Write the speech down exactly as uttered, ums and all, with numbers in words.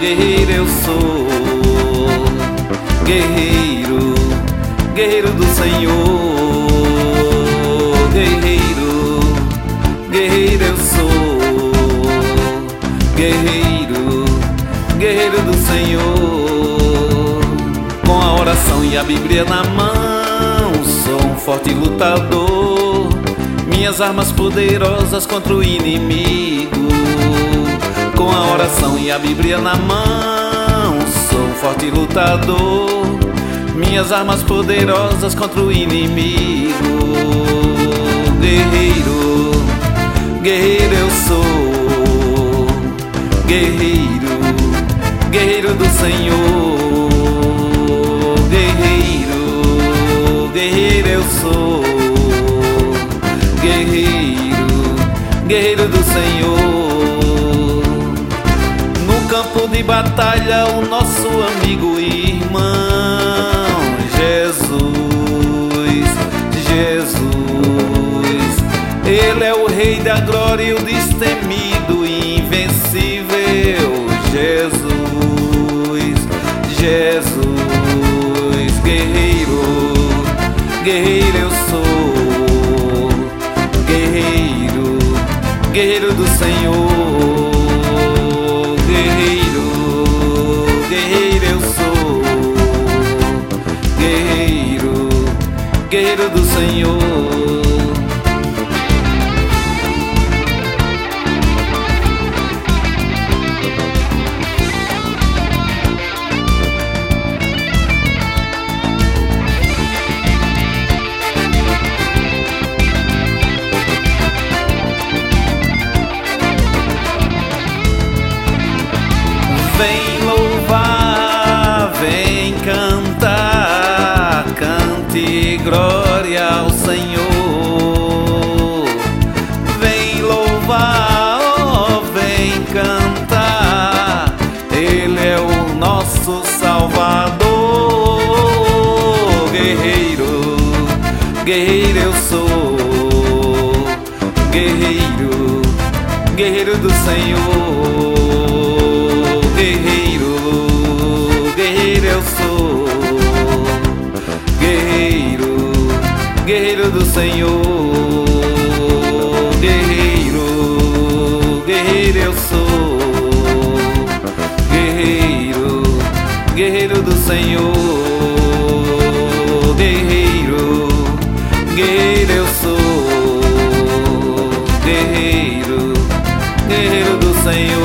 guerreiro eu sou. Guerreiro, guerreiro do Senhor. Guerreiro, guerreiro eu sou. Guerreiro, guerreiro do Senhor. Com a oração e a Bíblia na mão, sou um forte lutador. Minhas armas poderosas contra o inimigo. Com a oração e a Bíblia na mão, sou um forte lutador. Minhas armas poderosas contra o inimigo. Guerreiro, guerreiro eu sou. Guerreiro, guerreiro do Senhor. Guerreiro, guerreiro eu sou. Guerreiro, guerreiro do Senhor. No campo de batalha, o nosso amigo e irmão Jesus, Jesus. Ele é o Rei da glória e o destemido e invencível Jesus, Jesus. Guerreiro, guerreiro eu sou. Guerreiro, guerreiro do Senhor. Guerreiro, guerreiro eu sou. Guerreiro, guerreiro do Senhor. Vem louvar, vem cantar, cante glória ao Senhor. Vem louvar, oh, vem cantar, Ele é o nosso Salvador. Guerreiro, guerreiro eu sou. Guerreiro, guerreiro do Senhor. Guerreiro, guerreiro eu sou. Guerreiro, guerreiro do Senhor. Guerreiro, guerreiro eu sou. Guerreiro, guerreiro do Senhor. Guerreiro, guerreiro eu sou. Guerreiro, guerreiro do Senhor.